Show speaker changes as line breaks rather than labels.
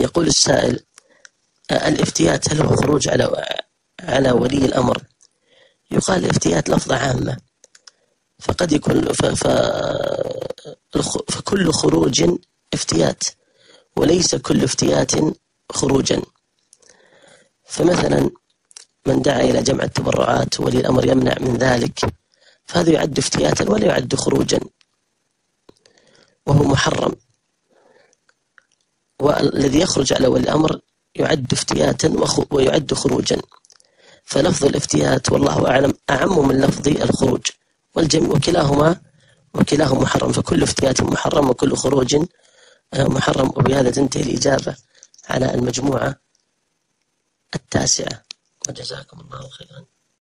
يقول السائل: الافتيات هل هو خروج على ولي الأمر؟ يقال الافتيات لفظة عامة، فقد يكون فكل خروج افتيات، وليس كل افتيات خروجا. فمثلا من دعا إلى جمع التبرعات ولي الأمر يمنع من ذلك، فهذا يعد افتياتا ولا يعد خروجا، وهو محرم. والذي يخرج على ولي الأمر يعد افتياتا ويعد خروجا. فلفظ الافتيات والله أعلم أعم من لفظ الخروج، وكلاهما محرم. فكل افتيات محرم وكل خروج محرم. وبهذا تنتهي الإجابة على المجموعة 9. وجزاكم الله خيرا.